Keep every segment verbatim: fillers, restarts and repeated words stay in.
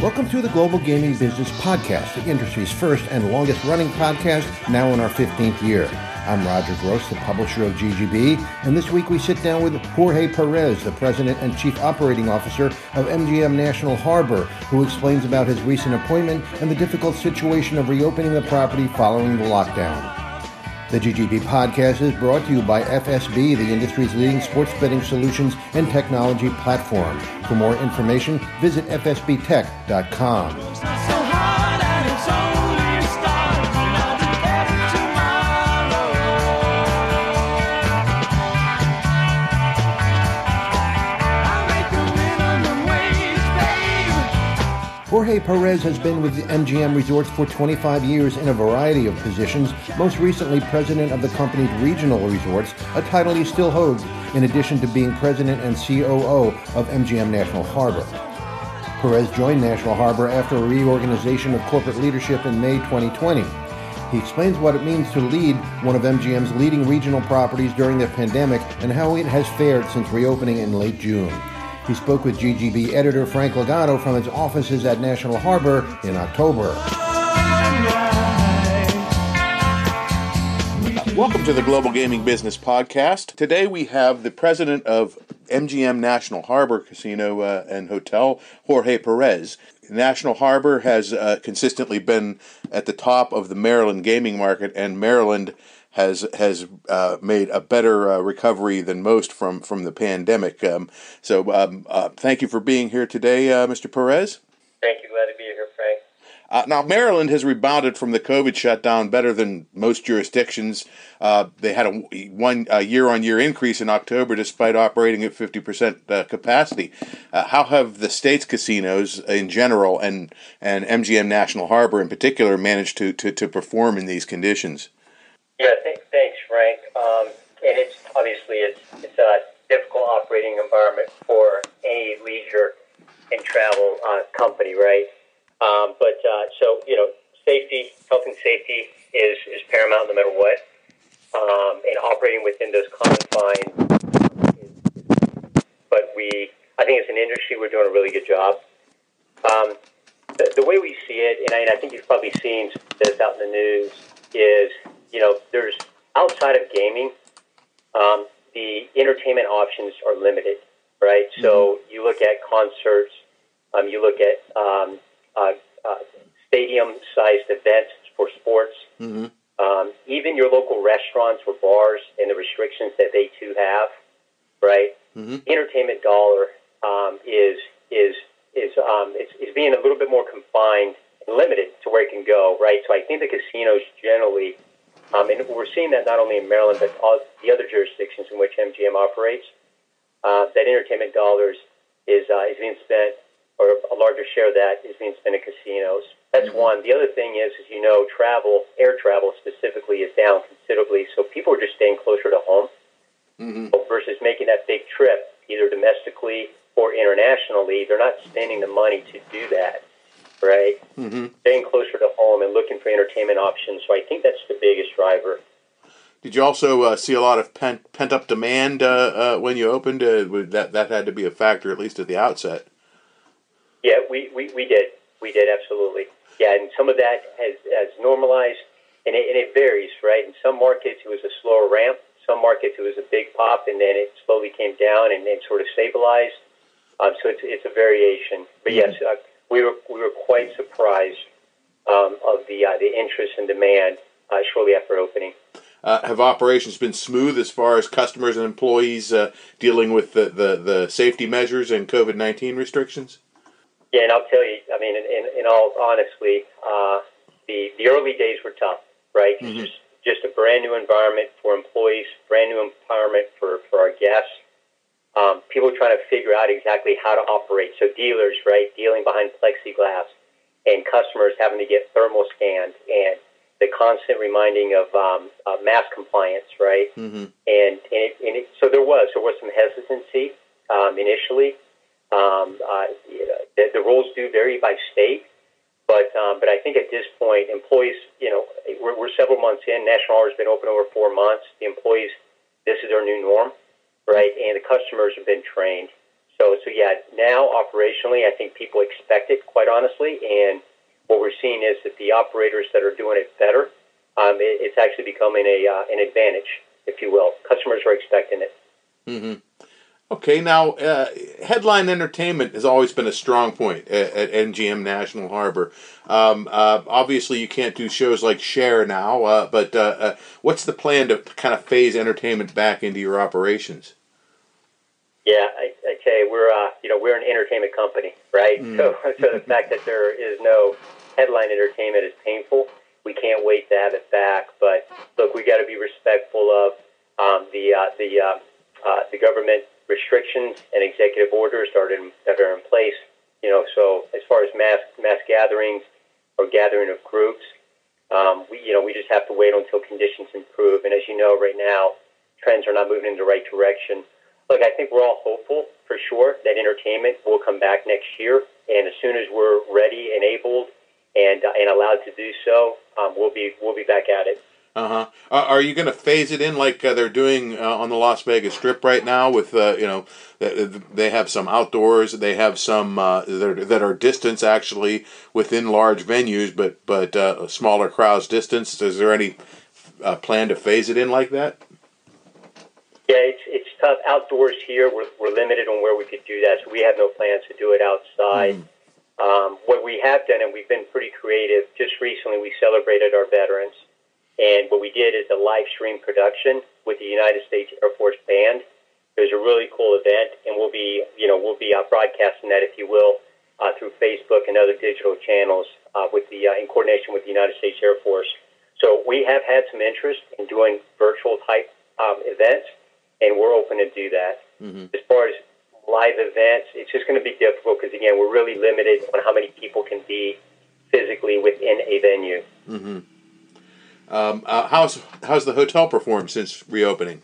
Welcome to the Global Gaming Business Podcast, the industry's first and longest-running podcast, now in our fifteenth year. I'm Roger Gross, the publisher of G G B, and this week we sit down with Jorge Perez, the President and Chief Operating Officer of M G M National Harbor, who explains about his recent appointment and the difficult situation of reopening the property following the lockdown. The G G B podcast is brought to you by F S B, the industry's leading sports betting solutions and technology platform. For more information, visit f s b tech dot com. Jorge Perez has been with M G M Resorts for twenty-five years in a variety of positions, most recently president of the company's regional resorts, a title he still holds, in addition to being president and C O O of M G M National Harbor. Perez joined National Harbor after a reorganization of corporate leadership in May twenty twenty. He explains what it means to lead one of M G M's leading regional properties during the pandemic and how it has fared since reopening in late June. He spoke with G G B editor Frank Lagano from his offices at National Harbor in October. Welcome to the Global Gaming Business Podcast. Today we have the president of M G M National Harbor Casino uh, and Hotel, Jorge Perez. National Harbor has uh, consistently been at the top of the Maryland gaming market, and Maryland has has uh, made a better uh, recovery than most from, from the pandemic. Um, so um, uh, thank you for being here today, uh, Mister Perez. Thank you. Glad to be here, Frank. Uh, now, Maryland has rebounded from the COVID shutdown better than most jurisdictions. Uh, they had a one a year-on-year increase in October despite operating at fifty percent uh, capacity. Uh, how have the state's casinos in general and, and M G M National Harbor in particular managed to, to, to perform in these conditions? Yeah, th- thanks, Frank. Um, and it's obviously it's it's a difficult operating environment for any leisure and travel uh, company, right? Um, but uh, so you know, safety, health and safety is, is paramount no matter what. Um, and operating within those confines, is, but we, I think as an industry, we're doing a really good job. Um, the, the way we see it, and I, and I think you've probably seen this out in the news, is you know, there's outside of gaming, um, the entertainment options are limited, right? Mm-hmm. So you look at concerts, um, you look at um, uh, uh, stadium-sized events for sports, mm-hmm. um, even your local restaurants or bars and the restrictions that they too have, right? Mm-hmm. Entertainment dollar um, is is is um, is is being a little bit more confined and limited to where it can go, right? So I think the casinos generally. Um, and we're seeing that not only in Maryland, but all the other jurisdictions in which M G M operates, uh, that entertainment dollars is uh, is being spent, or a larger share of that is being spent in casinos. That's mm-hmm. one. The other thing is, as you know, travel, air travel specifically, is down considerably, so people are just staying closer to home mm-hmm. versus making that big trip, either domestically or internationally. They're not spending the money to do that. Right? Mm-hmm. Staying closer to home and looking for entertainment options. So I think that's the biggest driver. Did you also uh, see a lot of pent, pent-up demand uh, uh, when you opened? Uh, that that had to be a factor, at least at the outset. Yeah, we, we, we did. We did, absolutely. Yeah, and some of that has, has normalized, and it, and it varies, right? In some markets, it was a slower ramp. Some markets, it was a big pop, and then it slowly came down and then sort of stabilized. Um, so it's it's a variation. But mm-hmm. yes, uh, We were we were quite surprised um, of the uh, the interest and demand uh, shortly after opening. Uh, have operations been smooth as far as customers and employees uh, dealing with the, the, the safety measures and COVID nineteen restrictions? Yeah, and I'll tell you, I mean, in, in, in all honestly, uh, the the early days were tough, right? Mm-hmm. Just just a brand new environment for employees, brand new environment for, for our guests. Um, people trying to figure out exactly how to operate. So dealers, right, dealing behind plexiglass, and customers having to get thermal scanned, and the constant reminding of um, uh, mask compliance, right? Mm-hmm. And and, it, and it, so there was there was some hesitancy um, initially. Um, uh, the, the rules do vary by state, but um, but I think at this point, employees, you know, we're, we're several months in. National Harbor has been open over four months. The employees, this is their new norm. Right, and the customers have been trained. So, so yeah, now operationally, I think people expect it, quite honestly, and what we're seeing is that the operators that are doing it better, um, it, it's actually becoming a uh, an advantage, if you will. Customers are expecting it. Mm-hmm. Okay, now uh, headline entertainment has always been a strong point at, at M G M National Harbor. Um, uh, obviously, you can't do shows like Share now, uh, but uh, uh, what's the plan to kind of phase entertainment back into your operations? Yeah, I, I tell you, we're uh, you know we're an entertainment company, right? Mm. So, so the fact that there is no headline entertainment is painful. We can't wait to have it back, but look, we got to be respectful of um, the uh, the uh, uh, the government restrictions and executive orders that are in, that are in place. You know, so as far as mass mass gatherings or gathering of groups, um, we you know we just have to wait until conditions improve. And as you know, right now trends are not moving in the right direction. Look, I think we're all hopeful for sure that entertainment will come back next year, and as soon as we're ready and able and uh, and allowed to do so, um, we'll be we'll be back at it. Uh-huh. Uh, are you going to phase it in like uh, they're doing uh, on the Las Vegas Strip right now with, uh, you know, they have some outdoors, they have some uh, that, are, that are distance actually within large venues, but but uh, smaller crowds distance. Is there any uh, plan to phase it in like that? Yeah, it's it's tough. Outdoors here, we're, we're limited on where we could do that, so we have no plans to do it outside. Mm. Um, what we have done, and we've been pretty creative, just recently we celebrated our veterans. And what we did is a live stream production with the United States Air Force Band. It was a really cool event, and we'll be, you know, we'll be uh, broadcasting that, if you will, uh, through Facebook and other digital channels uh, with the uh, in coordination with the United States Air Force. So we have had some interest in doing virtual type um, events, and we're open to do that. Mm-hmm. As far as live events, it's just going to be difficult because again, we're really limited on how many people can be physically within a venue. Mm-hmm. Um, uh, how's how's the hotel performed since reopening?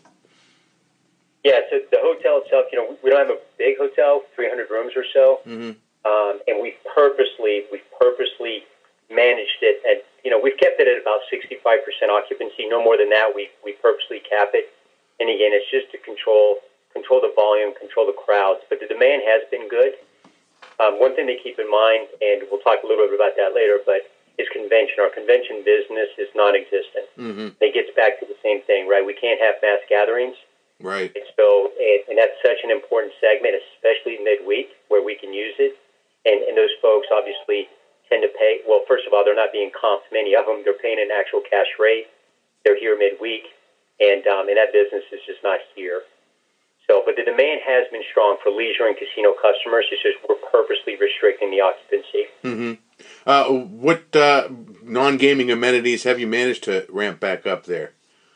Yeah, so the hotel itself, you know, we don't have a big hotel, three hundred rooms or so, mm-hmm. um, and we purposely we purposely managed it, and you know, we've kept it at about sixty-five percent occupancy. No more than that. We we purposely cap it, and again, it's just to control control the volume, control the crowds. But the demand has been good. Um, one thing to keep in mind, and we'll talk a little bit about that later, but is convention. Our convention business is non-existent. Mm-hmm. It gets back to the same thing, right? We can't have mass gatherings. Right. And so, and, and that's such an important segment, especially midweek, where we can use it. And, and those folks obviously tend to pay. Well, first of all, they're not being comped. Many of them, they're paying an actual cash rate. They're here midweek, and um, and that business is just not here. So, but the demand has been strong for leisure and casino customers. It's just we're purposely restricting the occupancy. Mm-hmm. Uh, what uh, non-gaming amenities have you managed to ramp back up there?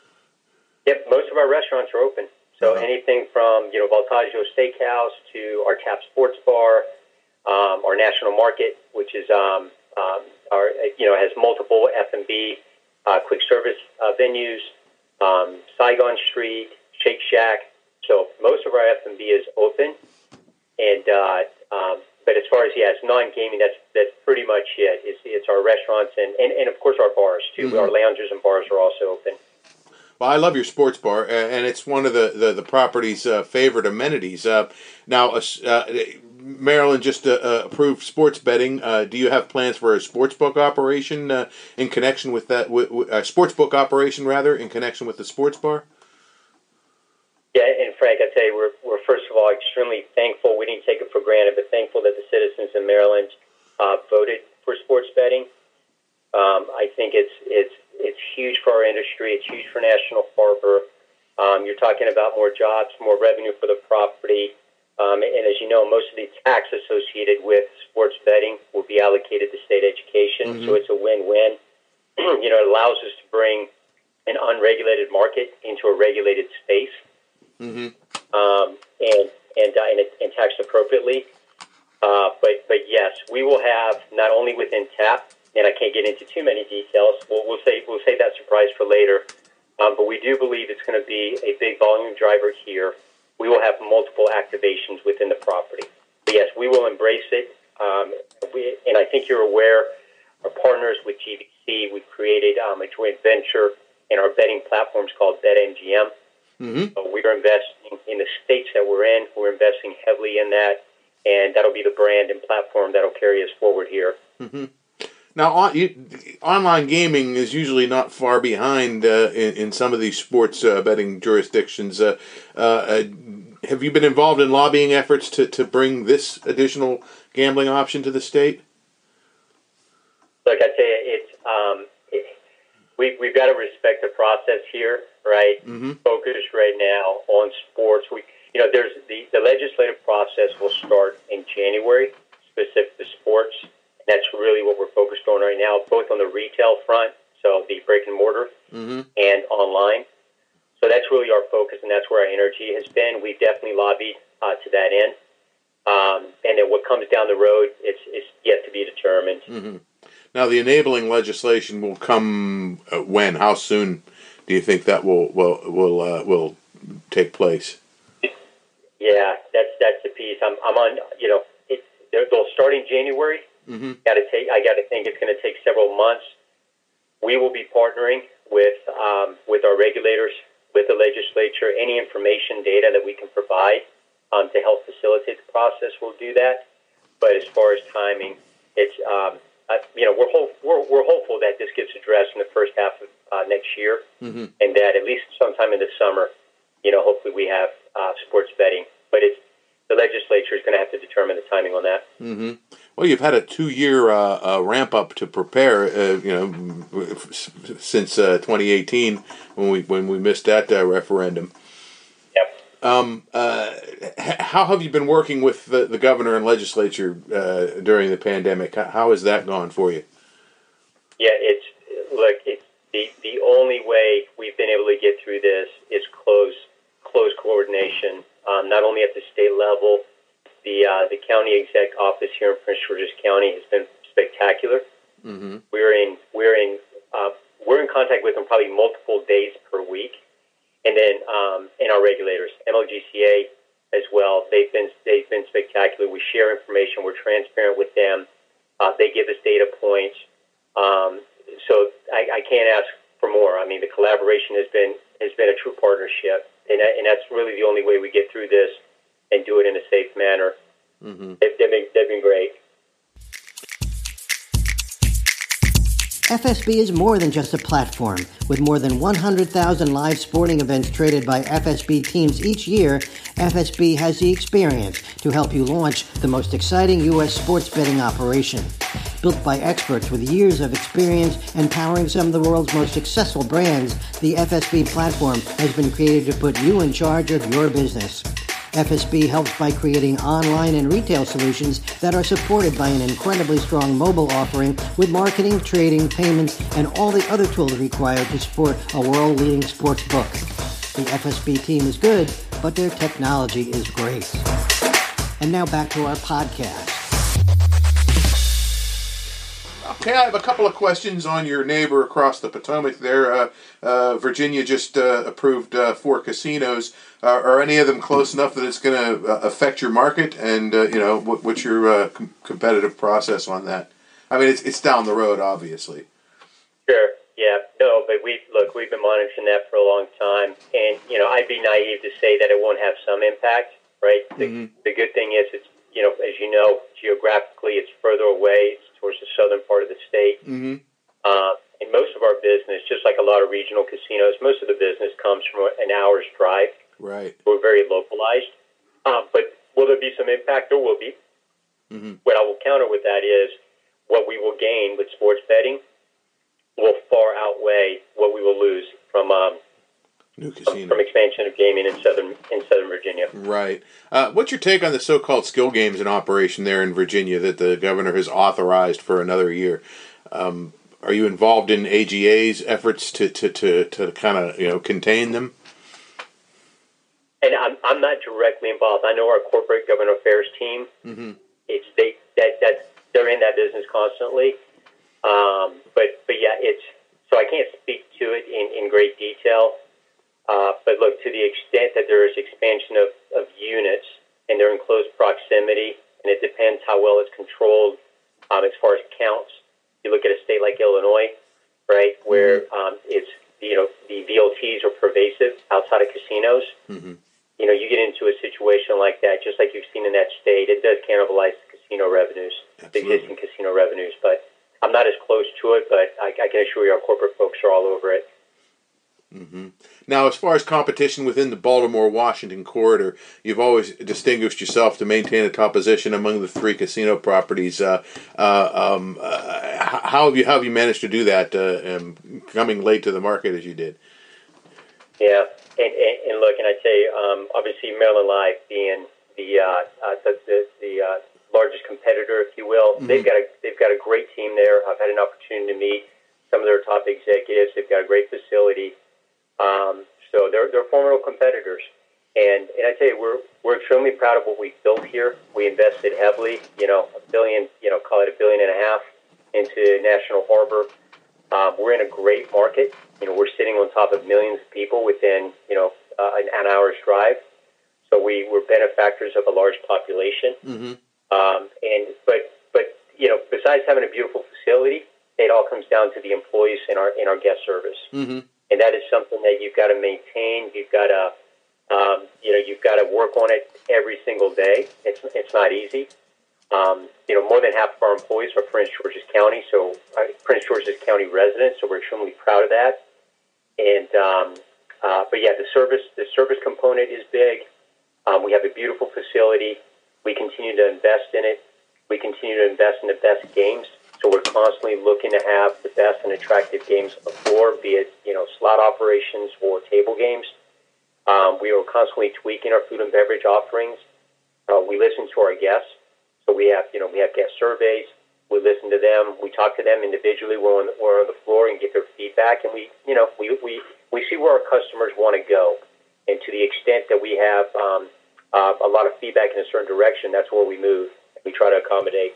Yep, most of our restaurants are open. So uh-huh. anything from, you know, Voltaggio Steakhouse to our Tap Sports Bar, um, our National Market, which is, um, um, our, you know, has multiple F and B uh, quick service uh, venues, um, Saigon Street, Shake Shack. So most of our F and B is open. And, uh, um, but as far as, yeah, it's non-gaming, that's that's pretty much it. It's, it's our restaurants and, and, and, of course, our bars, too. Mm-hmm. Our lounges and bars are also open. Well, I love your sports bar, and it's one of the, the, the property's uh, favorite amenities. Uh, now, uh, Maryland just uh, uh, approved sports betting. Uh, do you have plans for a sports book operation uh, in connection with that? With, with, uh, sports book operation, rather, in connection with the sports bar? Yeah, and Frank, I tell you, we're, we're first of all extremely thankful. We didn't take it for granted, but thankful that the citizens in Maryland uh, voted for sports betting. Um, I think it's it's it's huge for our industry. It's huge for National Harbor. Um, you're talking about more jobs, more revenue for the property, um, and as you know, most of the tax associated with sports betting will be allocated to state education. Mm-hmm. So it's a win-win. You know, it allows us to bring an unregulated market into a regulated space. Mm-hmm. Um, and and, uh, and and taxed appropriately. Uh, but but yes, we will have not only within TAP, and I can't get into too many details. We'll we'll say we'll save that surprise for later. Um, but we do believe it's going to be a big volume driver here. We will have multiple activations within the property. But yes, we will embrace it. Um, we, and I think you're aware, our partners with G V C, we've created um, a joint venture, and our betting platform is called BetMGM. Mm-hmm. So we are investing in the states that we're in. We're investing heavily in that, and that'll be the brand and platform that'll carry us forward here. Mm-hmm. Now, on, you, online gaming is usually not far behind uh, in, in some of these sports uh, betting jurisdictions. Uh, uh, uh, have you been involved in lobbying efforts to, to bring this additional gambling option to the state? Look, I tell you, it's um, it, we we've got to respect the process here, right? Mm-hmm. Focus right now on sports. We, you know, there's the, the legislative process will start in January, specific to sports. That's really what we're focused on right now, both on the retail front, so the brick and mortar, mm-hmm. and online. So that's really our focus, and that's where our energy has been. We've definitely lobbied uh, to that end. Um, and then what comes down the road, it's, it's yet to be determined. Mm-hmm. Now, the enabling legislation will come uh, when? How soon do you think that will will will uh, will take place? Yeah, that's that's the piece. I'm I'm on. You know, it, they'll start in January. Mm-hmm. Got to take. I got to think it's going to take several months. We will be partnering with um, with our regulators, with the legislature. Any information, data that we can provide um, to help facilitate the process, we'll do that. But as far as timing, it's um, uh, you know we're, hope, we're we're hopeful that this gets addressed in the first half of uh, next year, mm-hmm. and that at least sometime in the summer, you know, hopefully we have uh, sports betting. But it's the legislature is going to have to determine the timing on that. Mm-hmm. Well, you've had a two-year uh, uh, ramp-up to prepare, uh, you know, since uh, twenty eighteen when we when we missed that uh, referendum. Yep. Um, uh, how have you been working with the, the governor and legislature uh, during the pandemic? How has that gone for you? Yeah, it's look, it's the the only way we've been able to get through this is close close coordination, um, not only at the state level. The uh, the county exec office here in Prince George's County has been spectacular. Mm-hmm. We're in we're in uh, we're in contact with them probably multiple days per week, and then um, and our regulators, M L G C A as well. They've been they've been spectacular. We share information. We're transparent with them. Uh, they give us data points. Um, so I, I can't ask for more. I mean, the collaboration has been has been a true partnership, and and that's really the only way we get through this and do it in a safe manner. Mm-hmm. They've, they've, been, they've been great. F S B is more than just a platform. With more than one hundred thousand live sporting events traded by F S B teams each year, F S B has the experience to help you launch the most exciting U S sports betting operation. Built by experts with years of experience and powering some of the world's most successful brands, the F S B platform has been created to put you in charge of your business. F S B helps by creating online and retail solutions that are supported by an incredibly strong mobile offering with marketing, trading, payments, and all the other tools required to support a world-leading sports book. The F S B team is good, but their technology is great. And now back to our podcast. Okay, I have a couple of questions on your neighbor across the Potomac there. Uh, uh, Virginia just uh, approved uh, four casinos. Uh, are any of them close enough that it's going to uh, affect your market? And, uh, you know, what, what's your uh, com- competitive process on that? I mean, it's it's down the road, obviously. Sure, yeah. No, but we look, we've been monitoring that for a long time. And, you know, I'd be naive to say that it won't have some impact, right? The, Mm-hmm. the good thing is, it's you know, as you know, geographically it's further away. It's towards the southern part of the state. Mm-hmm. Uh, and most of our business, just like a lot of regional casinos, most of the business comes from an hour's drive. Right. We're very localized. Uh, but will there be some impact? There will be. Mm-hmm. What I will counter with that is what we will gain with sports betting will far outweigh what we will lose from um, New casino. from expansion of gaming in southern in Southern Virginia. Right. Uh, what's your take on the so-called skill games in operation there in Virginia that the governor has authorized for another year? Um, are you involved in A G A's efforts to to, to, to kind of you know contain them? And I'm I'm not directly involved. I know our corporate government affairs team. Mm-hmm. It's they that that they're in that business constantly. Um, but but yeah, it's so I can't speak to it in, in great detail. Uh, but look, to the extent that there is expansion of, of units and they're in close proximity, and it depends how well it's controlled um, as far as counts. You look at a state like Illinois, right, where um, it's you know, the V L Ts are pervasive outside of casinos. Mm-hmm. You know, you get into a situation like that, just like you've seen in that state, it does cannibalize the casino revenues, Absolutely. the existing casino revenues. But I'm not as close to it, but I, I can assure you our corporate folks are all over it. Mm-hmm. Now, as far as competition within the Baltimore-Washington corridor, you've always distinguished yourself to maintain a top position among the three casino properties. Uh, uh, um, uh, how have you how have you managed to do that, uh, um, coming late to the market as you did? Yeah, and, and, and look, and I tell you, um, obviously Maryland Live being the uh, uh, the the, the uh, largest competitor, if you will, mm-hmm. they've got a they've got a great team there. I've had an opportunity to meet some of their top executives. They've got a great facility. Um, so they're they're formidable competitors, and and I tell you, we're we're extremely proud of what we've built here. We invested heavily, you know, a billion, you know, call it a billion and a half into National Harbor. Um, we're in a great market. You know, we're sitting on top of millions of people within, you know, uh, an, an hour's drive. So we we're benefactors of a large population. Mm-hmm. Um, and but but you know, besides having a beautiful facility, it all comes down to the employees in our in our guest service. Mm-hmm. And that is something that you've got to maintain. You've got to, um, you know, you've got to work on it every single day. It's it's not easy. Um, you know, more than half of our employees are Prince George's County, so uh, Prince George's County residents. So we're extremely proud of that. And um, uh, but yeah, the service the service component is big. Um, we have a beautiful facility. We continue to invest in it. We continue to invest in the best games. So we're constantly looking to have the best and attractive games on the floor, be it, you know, slot operations or table games. Um, we are constantly tweaking our food and beverage offerings. Uh, we listen to our guests. So we have, you know, we have guest surveys. We listen to them. We talk to them individually. We're on the, we're on the floor and get their feedback. And we, you know, we, we, we see where our customers want to go. And to the extent that we have um, uh, a lot of feedback in a certain direction, that's where we move. We try to accommodate.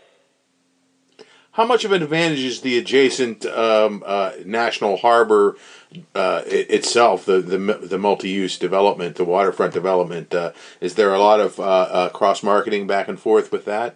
How much of an advantage is the adjacent um, uh, National Harbor uh, it, itself, the, the the multi-use development, the waterfront development? Uh, is there a lot of uh, uh, cross-marketing back and forth with that?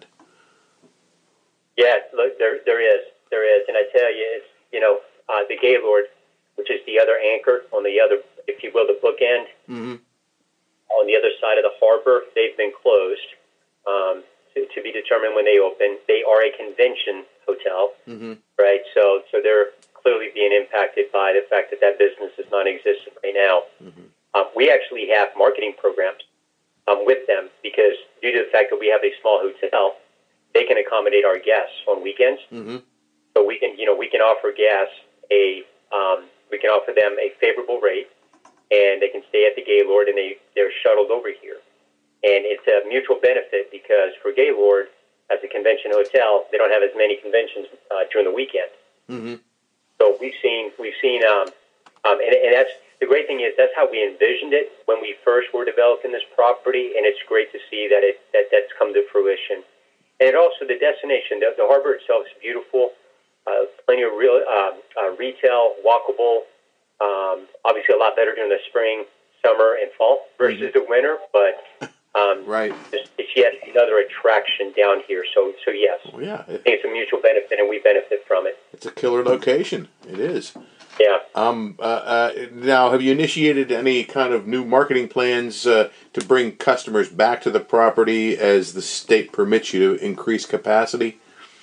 Yeah, look, there there is, there is, and I tell you, it's you know uh, the Gaylord, which is the other anchor on the other, if you will, the bookend mm-hmm. on the other side of the harbor. They've been closed. Um, to, to be determined when they open. They are a convention hotel, mm-hmm. right? So so they're clearly being impacted by the fact that that business is non-existent right now. Mm-hmm. Um, we actually have marketing programs um, with them because due to the fact that we have a small hotel, they can accommodate our guests on weekends. Mm-hmm. So we can, you know, we can offer guests a, um, we can offer them a favorable rate, and they can stay at the Gaylord, and they they're shuttled over here, and it's a mutual benefit because for Gaylord, as a convention hotel, they don't have as many conventions uh, during the weekend. Mm-hmm. So we've seen we've seen, um, um, and, and that's the great thing is that's how we envisioned it when we first were developing this property, and it's great to see that it that that's come to fruition. And it also the destination, the, the harbor itself is beautiful. Uh, plenty of real uh, uh, retail, walkable. Um, obviously, a lot better during the spring, summer, and fall versus mm-hmm. the winter. But um, right, it's, it's yet another attraction down here. So, so yes, well, yeah, I think it's a mutual benefit, and we benefit from it. It's a killer location. It is. Yeah. Um. Uh, uh, now, have you initiated any kind of new marketing plans uh, to bring customers back to the property as the state permits you to increase capacity?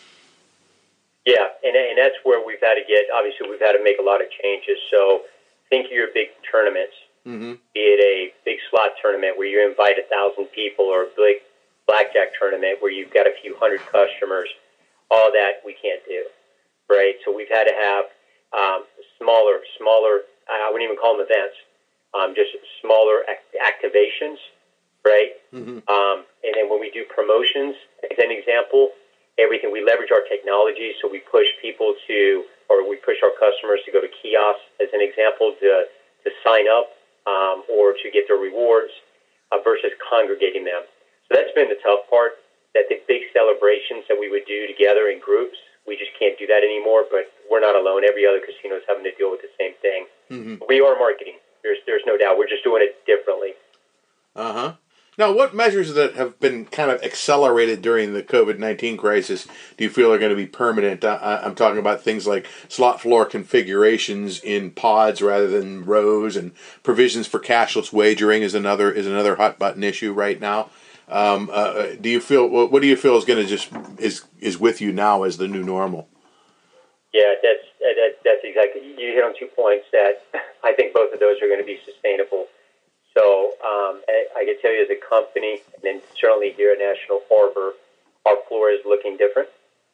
Yeah, and and that's where we've had to get, obviously we've had to make a lot of changes. So think of your big tournaments, mm-hmm. be it a big slot tournament where you invite a thousand people or a big blackjack tournament where you've got a few hundred customers. All that we can't do, right? So we've had to have um, smaller, smaller, I wouldn't even call them events, um, just smaller act- activations, right? Mm-hmm. Um, and then when we do promotions, as an example, everything, we leverage our technology, so we push people to, or we push our customers to go to kiosks, as an example, to to sign up um, or to get their rewards uh, versus congregating them. So that's been the tough part, that the big celebrations that we would do together in groups, we just can't do that anymore, but we're not alone. Every other casino is having to deal with the same thing. Mm-hmm. We are marketing. There's, there's no doubt. We're just doing it differently. Uh-huh. Now, what measures that have been kind of accelerated during the COVID nineteen crisis do you feel are going to be permanent? I, I'm talking about things like slot floor configurations in pods rather than rows, and provisions for cashless wagering is another is another hot button issue right now. Um, uh, do you feel what, what do you feel is going to just is is with you now as the new normal? Yeah, that's that, that's exactly. You hit on two points that I think both of those are going to be sustainable. So um, I, I can tell you as a company, and then certainly here at National Harbor, our floor is looking different.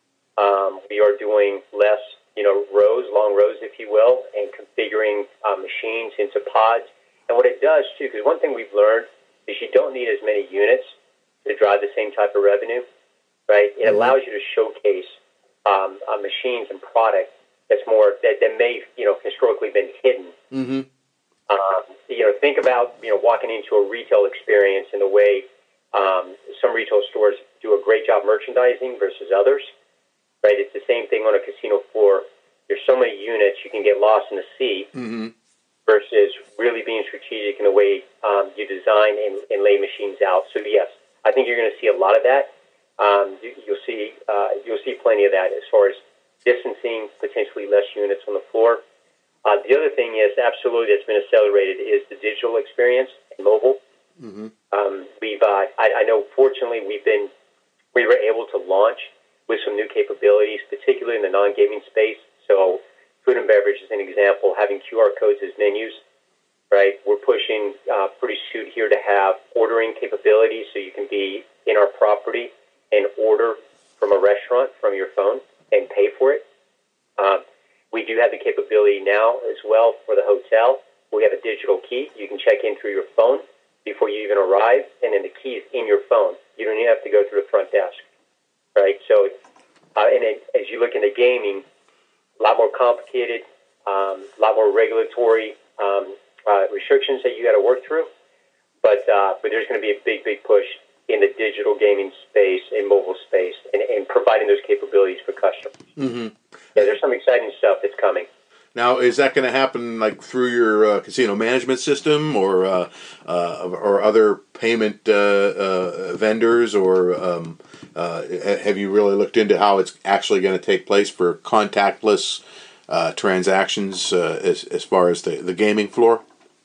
Um, we are doing less, you know, rows, long rows, if you will, and configuring uh, machines into pods. And what it does, too, because one thing we've learned is you don't need as many units to drive the same type of revenue, right? It mm-hmm. allows you to showcase um, uh, machines and product that's more, that, that may, you know, historically been hidden. Mm-hmm. Um, you know, think about, you know, walking into a retail experience in the way um, some retail stores do a great job merchandising versus others, right? It's the same thing on a casino floor. There's so many units, you can get lost in the sea mm-hmm. versus really being strategic in the way um, you design and, and lay machines out. So, yes, I think you're going to see a lot of that. Um, you, you'll see uh, you'll see plenty of that as far as distancing, potentially less units on the floor. Uh, the other thing is absolutely that's been accelerated is the digital experience and mobile. Mm-hmm. Um, we've, uh, I, I know, fortunately, we've been we were able to launch with some new capabilities, particularly in the non-gaming space. So, food and beverage is an example. Having Q R codes as menus, right? We're pushing uh, pretty soon here to have ordering capabilities, so you can be in our property and order from a restaurant from your phone and pay for it. Um, We do have the capability now as well for the hotel. We have a digital key. You can check in through your phone before you even arrive, and then the key is in your phone. You don't even have to go through the front desk, right? So, uh, and then as you look into gaming, a lot more complicated, um, a lot more regulatory um, uh, restrictions that you got to work through. But uh, but there's going to be a big, big push in the digital gaming space and mobile space, and, and providing those capabilities for customers. Mm-hmm. Yeah, there's some exciting stuff that's coming. Now, is that going to happen like through your uh, casino management system, or uh, uh, or other payment uh, uh, vendors, or um, uh, have you really looked into how it's actually going to take place for contactless uh, transactions uh, as as far as the, the gaming floor?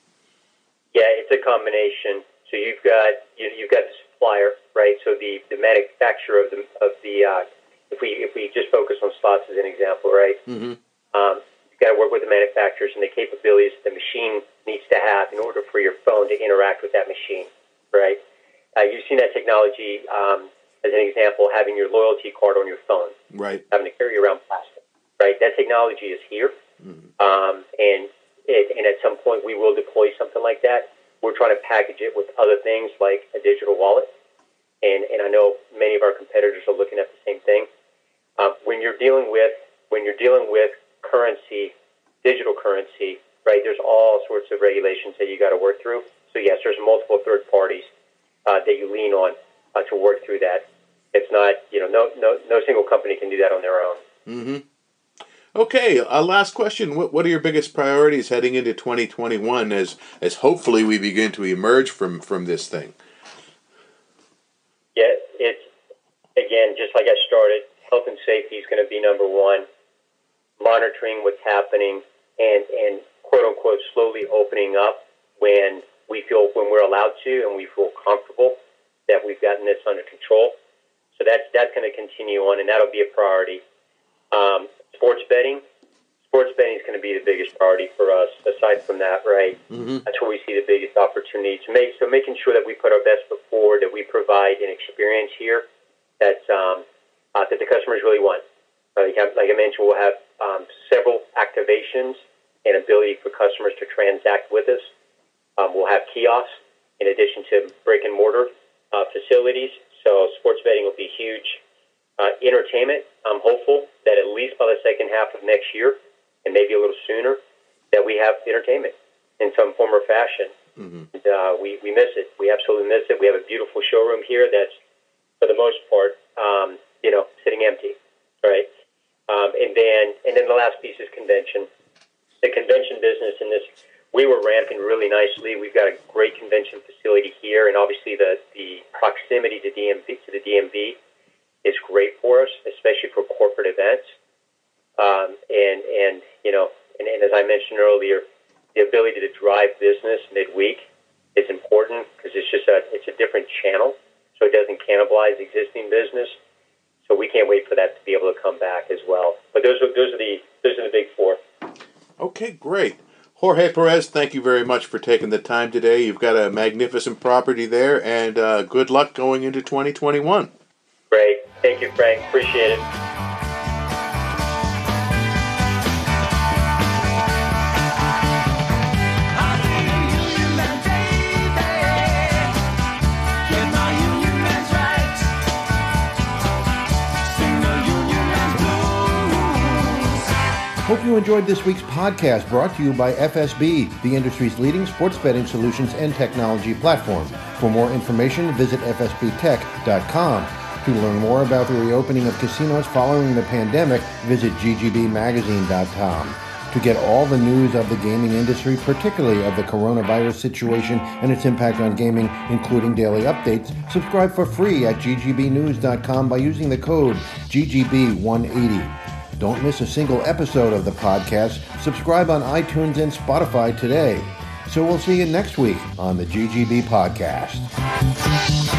Yeah, it's a combination. So you've got you, you've got the supplier, right? So the, the manufacturer of the of the uh, if we if we just focus on slots as an example, right? Mm-hmm. Um, you've got to work with the manufacturers and the capabilities the machine needs to have in order for your phone to interact with that machine, right? Uh, you've seen that technology um, as an example, having your loyalty card on your phone, right? Having to carry around plastic, right? That technology is here, mm-hmm. um, and it, and at some point we will deploy something like that. We're trying to package it with other things like a digital wallet. And, and I know many of our competitors are looking at the same thing. Um, when you're dealing with when you're dealing with currency, digital currency, right? There's all sorts of regulations that you got to work through. So yes, there's multiple third parties uh, that you lean on uh, to work through that. It's not, you know, no no no single company can do that on their own. Mm-hmm. Okay, uh, last question. What what are your biggest priorities heading into twenty twenty-one as as hopefully we begin to emerge from, from this thing? Yeah, it's, again, just like I started, health and safety is going to be number one, monitoring what's happening and, and quote-unquote slowly opening up when we feel, when we're allowed to and we feel comfortable that we've gotten this under control. So that's, that's going to continue on, and that'll be a priority. Um, sports betting, sports betting is going to be the biggest priority for us. Aside from that, right? Mm-hmm. That's where we see the biggest opportunity to make. So making sure that we put our best foot forward, that we provide an experience here that um, uh, that the customers really want. Like I, like I mentioned, we'll have um, several activations and ability for customers to transact with us. Um, we'll have kiosks in addition to brick and mortar uh, facilities. So sports betting will be huge. Uh, entertainment, I'm hopeful that at least by the second half of next year, and maybe a little sooner, that we have entertainment in some form or fashion. Mm-hmm. And, uh, we, we miss it. We absolutely miss it. We have a beautiful showroom here that's, for the most part, um, you know, sitting empty, right? Um, and then and then the last piece is convention. The convention business in this we were ramping really nicely. We've got a great convention facility here, and obviously the, the proximity to D M V to the D M V is great for us, especially for corporate events. Um, and and you know, and, and as I mentioned earlier, the ability to drive business midweek is important because it's just a it's a different channel, so it doesn't cannibalize existing business. So we can't wait for that to be able to come back as well. But those are those are the those are the big four. Okay, great. Jorge Perez, thank you very much for taking the time today. You've got a magnificent property there, and uh, good luck going into twenty twenty-one. Great. Thank you, Frank. Appreciate it. Hope you enjoyed this week's podcast brought to you by F S B, the industry's leading sports betting solutions and technology platform. For more information, visit f s b tech dot com. To learn more about the reopening of casinos following the pandemic, visit g g b magazine dot com. To get all the news of the gaming industry, particularly of the coronavirus situation and its impact on gaming, including daily updates, subscribe for free at g g b news dot com by using the code G G B one eighty. Don't miss a single episode of the podcast. Subscribe on iTunes and Spotify today. So we'll see you next week on the G G B Podcast.